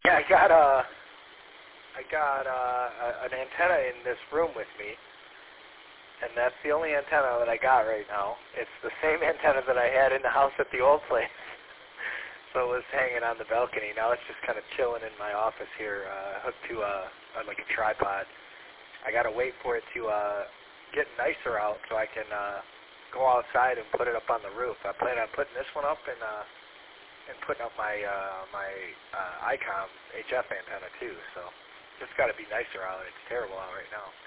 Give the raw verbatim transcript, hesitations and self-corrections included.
Yeah, I got a, I got uh, a, an antenna in this room with me, and that's the only antenna that I got right now. It's the same antenna that I had in the house at the old place. So it was hanging on the balcony. Now it's just kind of chilling in my office here, uh, hooked to a, uh, like a tripod. I got to wait for it to uh, get nicer out so I can uh, go outside and put it up on the roof. I plan on putting this one up and uh, and putting up my uh, my uh, ICOM H F antenna too. So it's got to be nicer out. It's terrible out right now.